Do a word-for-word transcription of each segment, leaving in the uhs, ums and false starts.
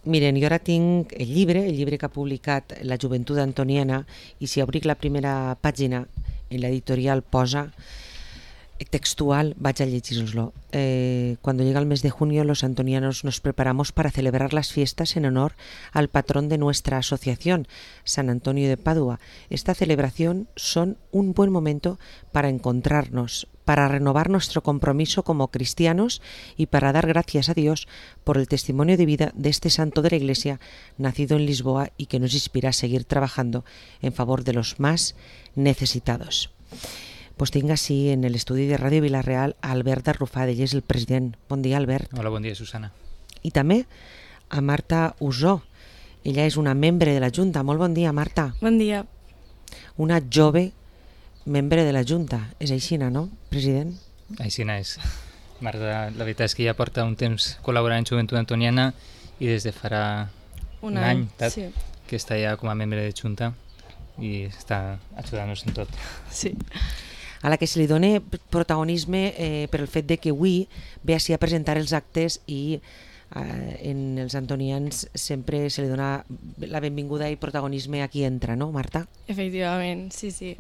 Miren, jo ara tinc el llibre, el llibre que ha publicat la Joventut Antoniana, i si obric la primera pàgina, en l'editorial posa textual, vaig a llegir-los-lo. Eh, cuando llega el mes de junio, los antonianos nos preparamos para celebrar las fiestas en honor al patrón de nuestra asociación, San Antonio de Padua. Esta celebración son un buen momento para encontrarnos, para renovar nuestro compromiso como cristianos y para dar gracias a Dios por el testimonio de vida de este santo de la Iglesia, nacido en Lisboa y que nos inspira a seguir trabajando en favor de los más necesitados. Pues tinc així en l'estudi de Ràdio Vila-real a Albert Arrufada, ell és el president. Bon dia, Albert. Hola, bon dia, Susana. I també a Marta Usó. Ella és una membre de la Junta. Molt bon dia, Marta. Bon dia. Una jove membre de la Junta. És aixina, no, president? Aixina és. Marta, la veritat és que ja porta un temps col·laborant en Joventut Antoniana i des de farà un, un any, any sí. que està ja com a membre de Junta i està ajudant-nos en tot. Sí. A la que se li dona protagonisme eh, per el fet de que avui ve així a presentar els actes i eh, en els antonians sempre se li dona la benvinguda i protagonisme a qui entra, no, Marta? Efectivament, sí, sí.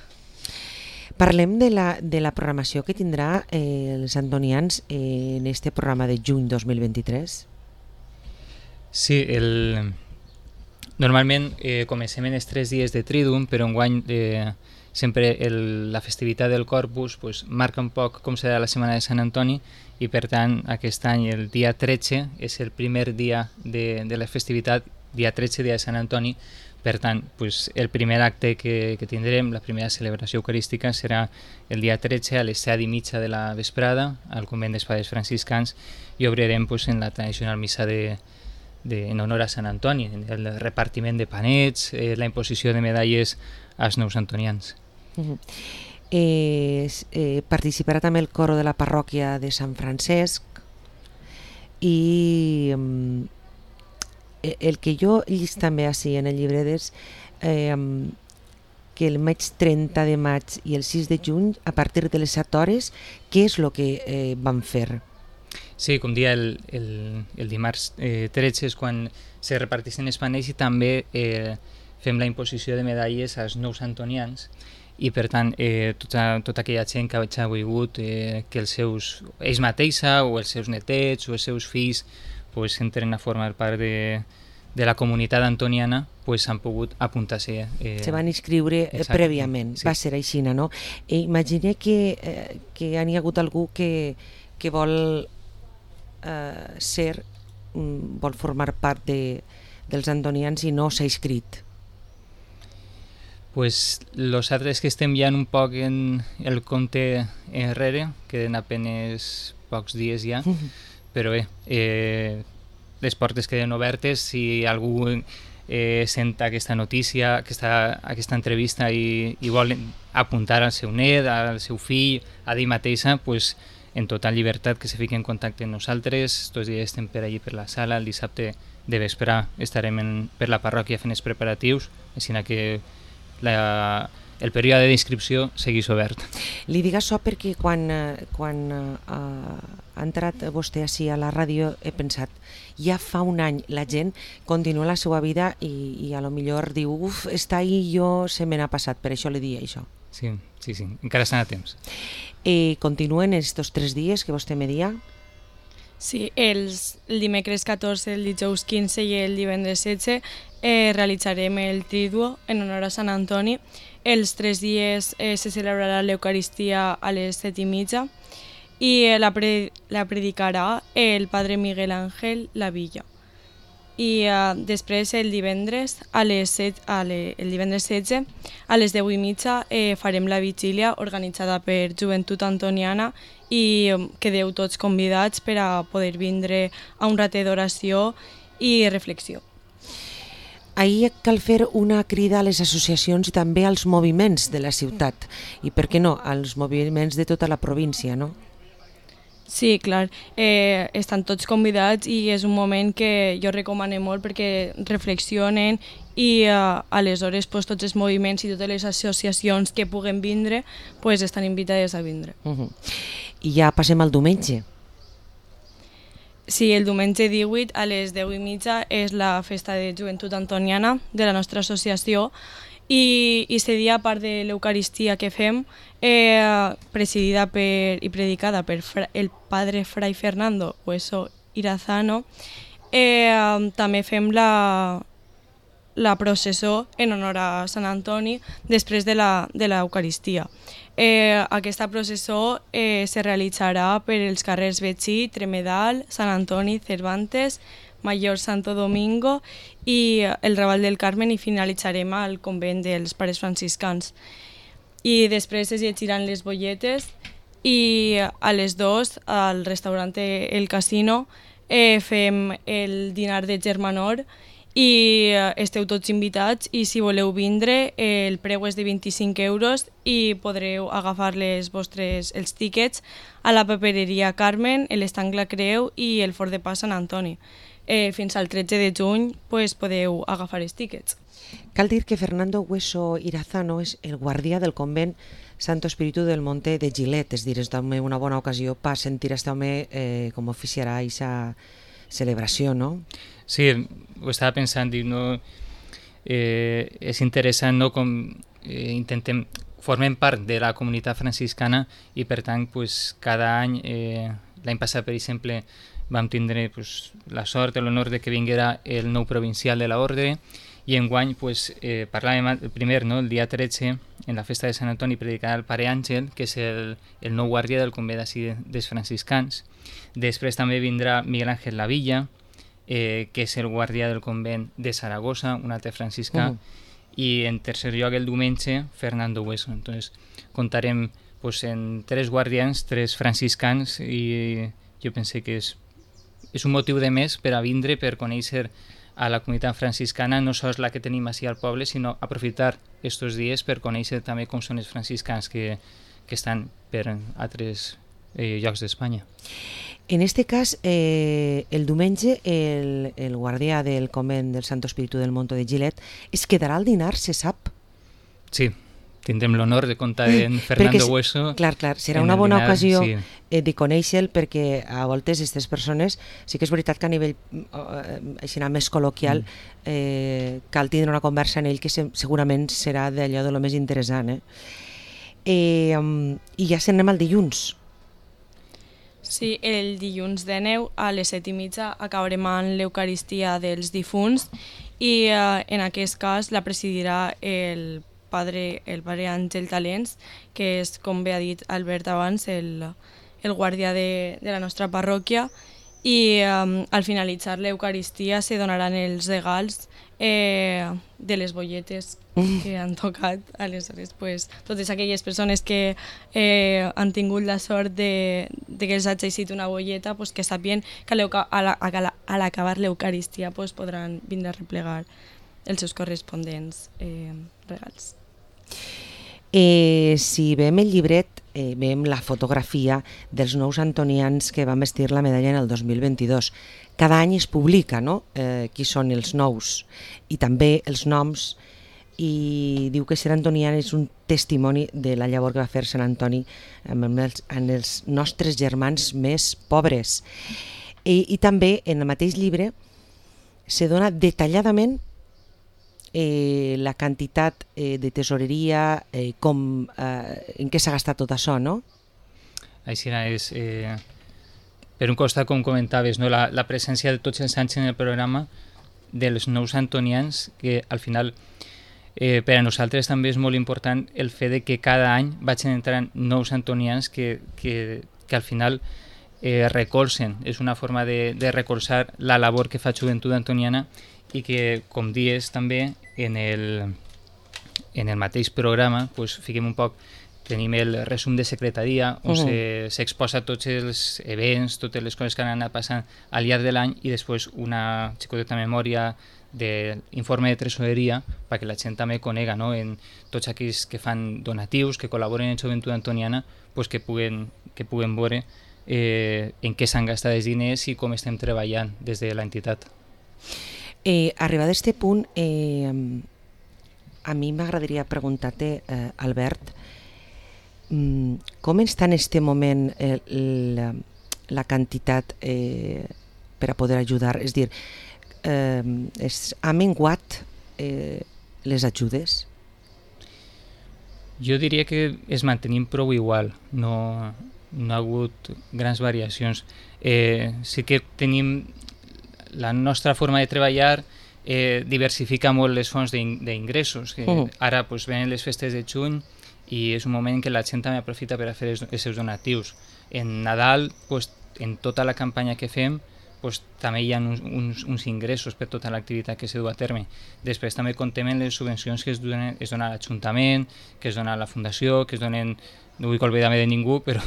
Parlem de la, de la programació que tindrà eh, els antonians eh, en este programa de juny dos mil vint-i-tres. Sí, el... normalment eh, comencem en els tres dies de Triduum, però enguany eh, sempre el, la festivitat del Corpus pues, marca un poc com serà la setmana de Sant Antoni i per tant aquest any el dia tretze és el primer dia de, de la festivitat, dia tretze, dia de Sant Antoni. Per tant, pues, el primer acte que, que tindrem, la primera celebració eucarística, serà el dia tretze a les set i mitja de la vesprada al convent dels Pares Franciscans i obrirem pues, en la tradicional missa de, de, en honor a Sant Antoni, el repartiment de panets, eh, la imposició de medalles als nous antonians. Uh-huh. eh, eh, participarà també el coro de la parròquia de Sant Francesc i um, el que jo llis també així en el llibre és eh, que el maig trenta de maig i el sis de juny a partir de les set hores què és el que eh, van fer? Sí, com dia el, el, el dimarts eh, tretze és quan se reparteixen els panells i també eh, fem la imposició de medalles als nous antonians i per tant eh, tota, tota aquella gent que ha volgut eh, que els seus, ells mateixa o els seus netets o els seus fills pues, entren a formar part de, de la comunitat antoniana pues, han pogut apuntar-se. Eh, Se van inscriure eh, prèviament, sí. Va ser així, no? E imagine que, eh, que hi ha hagut algú que, que vol eh, ser, vol formar part de, dels antonians i no s'ha inscrit. Pues los altres que estem ja un poc en el compte enrere, queden apenes pocs dies ja, però bé, eh, les portes queden obertes. Si algú eh, sent aquesta notícia, aquesta, aquesta entrevista i, i vol apuntar al seu net, al seu fill, a d'ell mateixa, pues, en total llibertat que se fiqui en contacte amb nosaltres. Tots dies estem per allí per la sala, el dissabte de vespre estarem en, per la parròquia fent els preparatius, així que La, el període d'inscripció seguís obert. Li dic això perquè quan, quan uh, ha entrat vostè així a la ràdio he pensat, ja fa un any la gent continua la seva vida i, i a lo millor diu, uf, està ahí, jo se me n'ha passat, per això li dia això. Sí, sí, sí, encara estan a temps. Eh, continuen estos tres dies que vostè me dia? Sí, els, el dimecres catorze, el dijous quinze i el divendres setze eh, realitzarem el Triduo en honor a Sant Antoni. Els tres dies eh, se celebrarà l'Eucaristia a les set i mitja i eh, la, pre, la predicarà el padre Miguel Ángel Lavilla. I eh, després el divendres, a les set, a le, el divendres setze a les deu i mitja eh, farem la vigília organitzada per Joventut Antoniana i quedeu tots convidats per a poder vindre a un ratet d'oració i reflexió. Ahir cal fer una crida a les associacions i també als moviments de la ciutat i, per què no, als moviments de tota la província, no? Sí, clar, eh, estan tots convidats i és un moment que jo recomano molt perquè reflexionen i eh, aleshores pues, tots els moviments i totes les associacions que puguen vindre pues, estan invitades a vindre. Uh-huh. I ja passem al diumenge. Sí, el diumenge divuit a les deu i mitja és la festa de joventut antoniana de la nostra associació i aquest dia, a part de l'Eucaristia que fem, eh, presidida per, i predicada per fra, el padre Fray Fernando Hueso Irazano, eh, també fem la, la processó en honor a Sant Antoni després de la, de l'Eucaristia. Eh, aquesta processó eh, se realitzarà per els carrers Betxí, Tremedal, Sant Antoni, Cervantes, Mayor Santo Domingo i el Raval del Carmen i finalitzarem al convent dels Pares Franciscans. I després es llegiran les bolletes i a les dues al restaurant El Casino eh, fem el dinar de Germanor i esteu tots invitats i si voleu vindre el preu és de vint-i-cinc euros i podreu agafar les vostres, els tíquets a la papereria Carmen, l'Estanc La Creu i el Fort de Pas Sant Antoni. Eh, fins al tretze de juny pues, podeu agafar els tíquets. Cal dir que Fernando Hueso Irazano és el guardià del convent Santo Espíritu del Monte de Gilet, és dir, és també una bona ocasió per sentir a este home eh, com oficiarà aquesta celebració, no? Sí, ho estava pensant, dic, no, eh, és interessant no, com eh, intentem, formem part de la comunitat franciscana i per tant pues, cada any, eh, l'any passat per exemple vam tindre pues, la sort i l'honor de que vinguera el nou provincial de l'ordre i enguany pues, eh, parlàvem primer no, el dia tretze en la festa de Sant Antoni predicarà el pare Àngel, que és el, el nou guàrdia del convent d'ací dels franciscans. Després també vindrà Miguel Ángel Lavilla, Eh, que és el guàrdia del convent de Saragossa, un altre franciscà, uh. i en tercer lloc el diumenge Fernando Hueso. Entonces comptarem pues, en tres guardians, tres franciscans i jo pense que és, és un motiu de més per a vindre, per conèixer a la comunitat franciscana, no sols la que tenim així al poble, sinó aprofitar aquests dies per conèixer també com són els franciscans que, que estan per altres eh, llocs d'Espanya. En este cas, eh, el diumenge, el, el guardià del convent del Santo Espíritu del Monte de Gilet es quedarà al dinar, se sap? Sí, tindrem l'honor de comptar en Fernando perquè, Hueso. Clar, clar, serà una bona dinar, ocasió sí. eh, de conèixer-lo perquè a voltes aquestes persones, sí que és veritat que a nivell eh, així més col·loquial mm. eh, cal tindre una conversa en ell que se, segurament serà d'allò de lo més interessant. Eh? Eh, um, I ja s'anem al dilluns. Sí, el dilluns de neu a les set i mitja acabarem amb l'Eucaristia dels difunts i eh, en aquest cas la presidirà el padre, el padre Àngel Talents, que és, com bé ha dit Albert abans, el, el guàrdia de, de la nostra parròquia i um, al finalitzar l'Eucaristia se donaran els regals eh, de les bolletes que han tocat. Aleshores, pues, totes aquelles persones que eh, han tingut la sort de, de que els hagi eixit una bolleta, pues, que sàpien que a l'acabar l'Eucaristia pues, podran vindre a replegar els seus corresponents eh, regals. Eh, si veiem el llibret, eh, veiem la fotografia dels nous antonians que van vestir la medalla en el dos mil vint-i-dos. Cada any es publica, no?, eh, qui són els nous i també els noms, i diu que ser antonià és un testimoni de la llavor que va fer Sant Antoni amb els, amb els nostres germans més pobres. I, i també en el mateix llibre se dona detalladament Eh, la quantitat eh, de tesoreria, eh, com, eh, en què s'ha gastat tot això, no? Així és, eh, per un costat, com comentaves, no? la, la presència de tots els anys en el programa dels nous antonians, que al final eh, per a nosaltres també és molt important el fet de que cada any vagin entrant nous antonians que, que, que al final eh, recolzen, és una forma de, de recolzar la labor que fa Joventut Antoniana i que, com dies també, en el, en el mateix programa pues, fiquem un poc, tenim el resum de secretaria on uh -huh. s'exposa se, tots els events, totes les coses que han anat passant al llarg de l'any i després una xicoteta memòria d'informe de tresoreria perquè la gent també conega, no? En tots aquells que fan donatius, que col·laboren en Joventut Antoniana, pues, que, puguen, que puguen veure eh, en què s'han gastat els diners i com estem treballant des de l'entitat. Eh, arribat a aquest punt, eh, a mi m'agradaria preguntar-te, eh, Albert, mm, com està en aquest moment eh, la, la quantitat eh, per a poder ajudar? És dir, eh, es, ha menguat eh, les ajudes? Jo diria que es mantenim prou igual, no, no ha hagut grans variacions. Eh, sí que tenim la nostra forma de treballar, eh, diversifica molt les fonts d'ingressos. Que uh-huh. Ara pues, venen les festes de juny i és un moment en què la gent també aprofita per a fer els, els seus donatius. En Nadal, pues, en tota la campanya que fem, pues, també hi ha uns, uns, uns ingressos per tota l'activitat que se du a terme. Després també contem en les subvencions que es donen, es donen a l'Ajuntament, que es donen a la Fundació, que es donen, no vull oblidar-me de ningú, però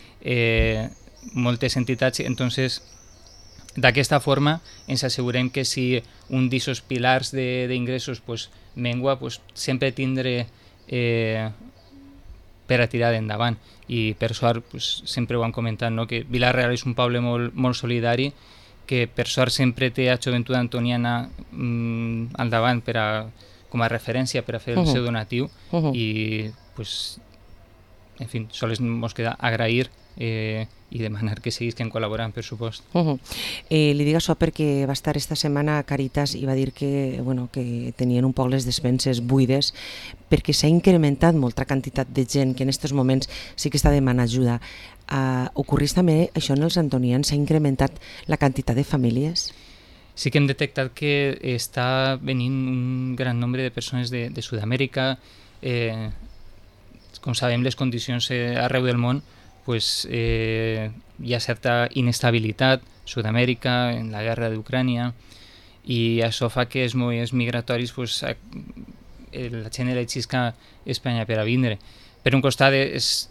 eh, moltes entitats. Entonces, d'aquesta forma ens assegurem que si un d'aquests pilars d'ingressos pues, mengua, pues, sempre tindré eh, per a tirar endavant. I per sort pues, sempre ho han comentat, no? Que Vila-real és un poble molt, molt solidari, que per sort sempre té a Joventut Antoniana mmm, al davant per a, com a referència per a fer el uh-huh. seu donatiu uh-huh. i pues, en fi, sols ens queda agrair eh, i demanar que seguisquen col·laborant, per supost. Uh-huh. eh, li dic això perquè va estar esta setmana a Càritas i va dir que, bueno, que tenien un poc les despenses buides perquè s'ha incrementat molta quantitat de gent que en aquests moments sí que està demanant ajuda. Uh, ocorrís també això en els antonians? S'ha incrementat la quantitat de famílies? Sí que hem detectat que està venint un gran nombre de persones de, de Sud-amèrica. Eh, com sabem, les condicions eh, arreu del món, pues, eh, hi ha certa inestabilitat, Sud-amèrica, en la guerra d'Ucrània, i això fa que els moviments migratoris pues, a, eh, la gent elegisca Espanya per a vindre. Per un costat és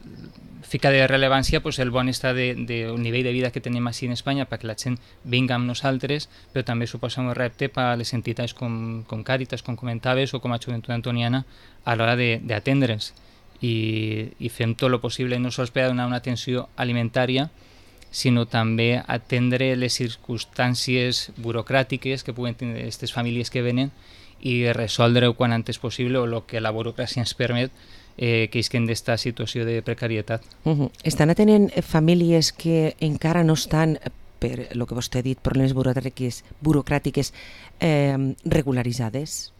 fica de rellevància pues, el bon estat del de, de nivell de vida que tenim així en Espanya perquè la gent vinga amb nosaltres, però també suposa un repte per a les entitats com, com Càritas, com comentaves, o com a Joventut Antoniana a l'hora d'atendre'ls. I, i fem tot el possible no sols per a donar una atenció alimentària, sinó també atendre les circumstàncies burocràtiques que puguen tenir aquestes famílies que venen i resoldre-ho quan antes possible o el que la burocràcia ens permet eh, que isquen d'esta situació de precarietat. Uh-huh. Estan atenent famílies que encara no estan, per el que vostè ha dit, problemes burocràtiques, burocràtiques eh, regularitzades?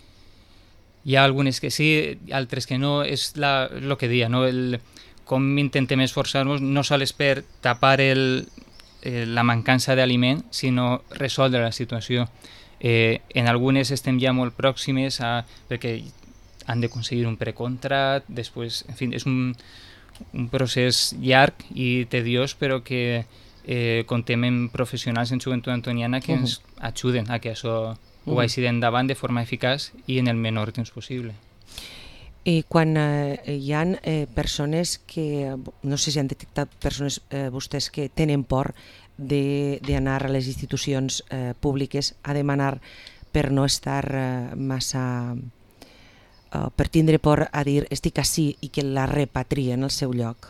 Hi ha algunes que sí, altres que no. És el que deia, no? El, com intentem esforçar-nos no sols per tapar el, eh, la mancança d'aliment, sinó resoldre la situació. Eh, en algunes estem ja molt pròximes a, perquè han d'aconseguir un precontrat, després, en fi, és un, un procés llarg i tediós, però que eh, contem amb professionals en Joventut Antoniana que uh-huh. ens ajuden a que això ho vagi endavant de forma eficaç i en el menor temps possible. I quan eh, hi ha eh, persones que, no sé si han detectat persones eh, vostès que tenen por d'anar a les institucions eh, públiques a demanar per no estar eh, massa... Uh, per tindre por a dir estic ací i que la repatrien al seu lloc?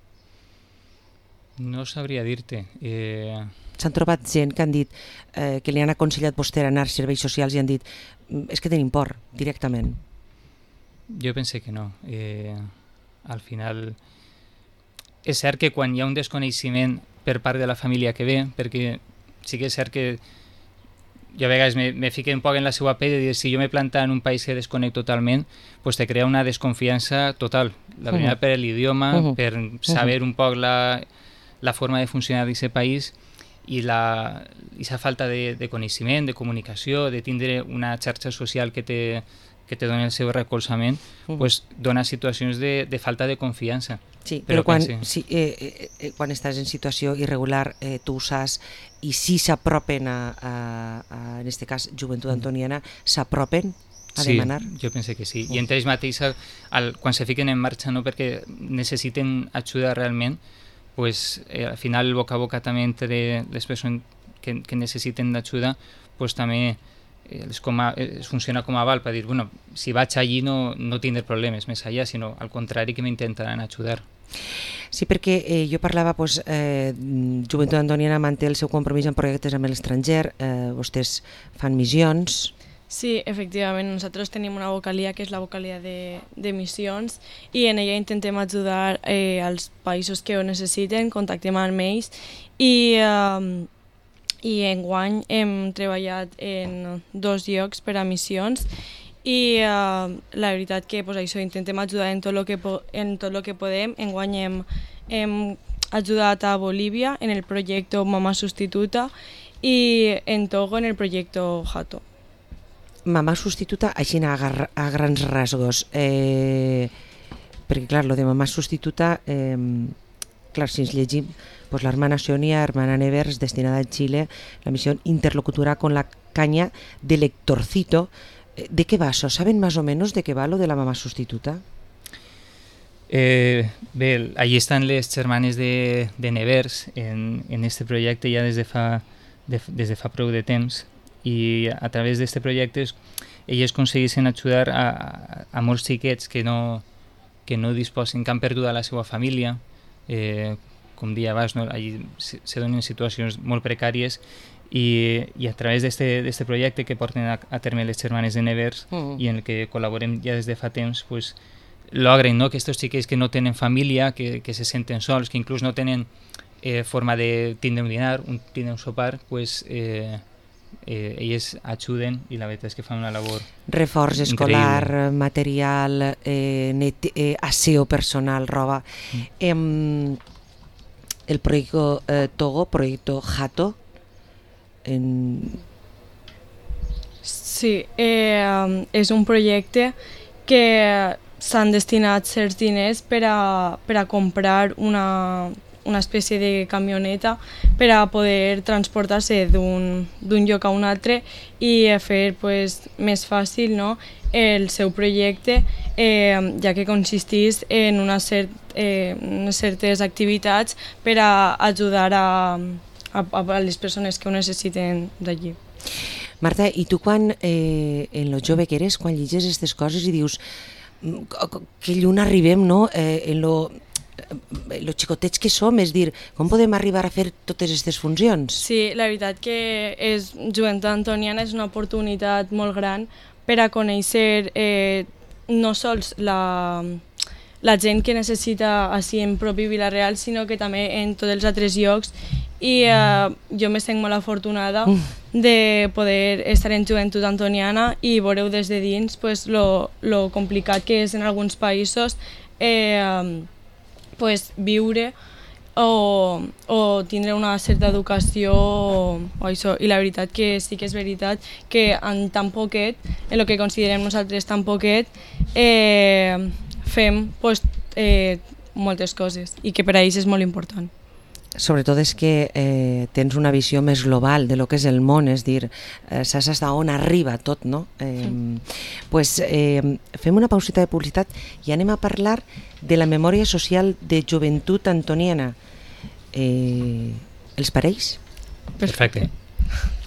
No sabria dir-te. Eh... S'han trobat gent que han dit eh, que li han aconsellat vostè anar a serveis socials i han dit és que tenim por, directament. Jo pense que no. Eh, al final és cert que quan hi ha un desconeixement per part de la família que ve, perquè sí que és cert que jo a vegades me, me fico un poc en la seva pell de dir si jo me planta en un país que desconec totalment, pues te crea una desconfiança total. La primera uh-huh. per l'idioma, uh-huh. per saber un poc la, la forma de funcionar d'aquest país i la esa falta de, de coneixement, de comunicació, de tindre una xarxa social que te, que te doni el seu recolzament, uh-huh. pues dona situacions de, de falta de confiança. Sí, però, però quan, sí, eh, eh, quan estàs en situació irregular eh, tu ho saps i si s'apropen a, a, a, en aquest cas, Joventut Antoniana, s'apropen a sí, demanar? Sí, jo pense que sí. I entre ells mateix, al, quan se fiquen en marxa, no perquè necessiten ajuda realment, pues, eh, al final el boca a boca també entre les persones que, que necessiten d'ajuda, pues, també es, com a, es funciona com a aval per dir, bueno, si vaig allí no, no tindré problemes més allà, sinó al contrari que m'intentaran ajudar. Sí, perquè eh, jo parlava, pues, eh, Joventut Antoniana manté el seu compromís en projectes amb l'estranger, eh, vostès fan missions. Sí, efectivament, nosaltres tenim una vocalia que és la vocalia de, de missions i en ella intentem ajudar eh, als països que ho necessiten, contactem amb ells i eh, i enguany hem treballat en dos llocs per a missions i uh, la veritat que pues, això, intentem ajudar en tot el que, en tot lo que podem. Enguany hem, hem ajudat a Bolívia en el projecte Mamá Sustituta i en Togo en el projecte Hato. Mamá Sustituta, així a, a grans rasgos, eh, perquè clar, lo de Mamá Sustituta, eh, clar, si ens llegim, pues la hermana Sonia, hermana Nevers, destinada a Chile, la misión interlocutora con la caña del Héctorcito. ¿De qué va eso? ¿Saben más o menos de qué va lo de la Mamá Sustituta? Eh, bé, allí estan les germanes de, de Nevers en, en este projecte ja des de fa, de, des de fa prou de temps, i a través d'aquest projecte elles aconseguissin ajudar a, a, a molts xiquets que no, que no disposen, que han perdut a la seva família, eh, com dia abans, no? Allí se, se donen situacions molt precàries i, i a través d'aquest projecte que porten a, a terme les germanes de Nevers mm. i en el que col·laborem ja des de fa temps, pues, logren, no? Que aquests xiquets que no tenen família, que, que se senten sols, que inclús no tenen eh, forma de tindre un dinar, un, tindre un sopar, pues, eh, eh, elles ajuden i la veritat és que fan una labor reforç escolar, increïble. Material, eh, net, eh, aseo personal, roba. Mm. Eh, el proyecto eh, Togo, proyecto Hato, en... Sí, eh, és un projecte que s'han destinat certs diners per a, per a comprar una, una espècie de camioneta per a poder transportar-se d'un lloc a un altre i fer pues, més fàcil, no? El seu projecte, eh, ja que consistís en una cert, eh, unes certes activitats per a ajudar a, a, a les persones que ho necessiten d'allí. Marta, i tu quan, eh, en lo jove que eres, quan llegis aquestes coses i dius que lluny arribem, no? Eh, en lo, eh, lo xicotets que som, és dir, com podem arribar a fer totes aquestes funcions? Sí, la veritat que és, Joventut Antoniana és una oportunitat molt gran per a conèixer eh, no sols la, la gent que necessita així en propi Vila-real, sinó que també en tots els altres llocs. I eh, jo me sent molt afortunada de poder estar en Joventut Antoniana i veureu des de dins pues, lo, lo complicat que és en alguns països eh, pues, viure o, o tindre una certa educació o, o això. I la veritat que sí que és veritat que en tan poquet, en el que considerem nosaltres tan poquet, eh, fem pues, eh, moltes coses i que per a ells és molt important. Sobretot és que eh, tens una visió més global de lo que és el món, és dir, eh, saps fins on arriba tot, no? Eh, sí. Pues, eh, fem una pausita de publicitat i anem a parlar de la memòria social de Joventut Antoniana. Eh, els pareix? Perfecte.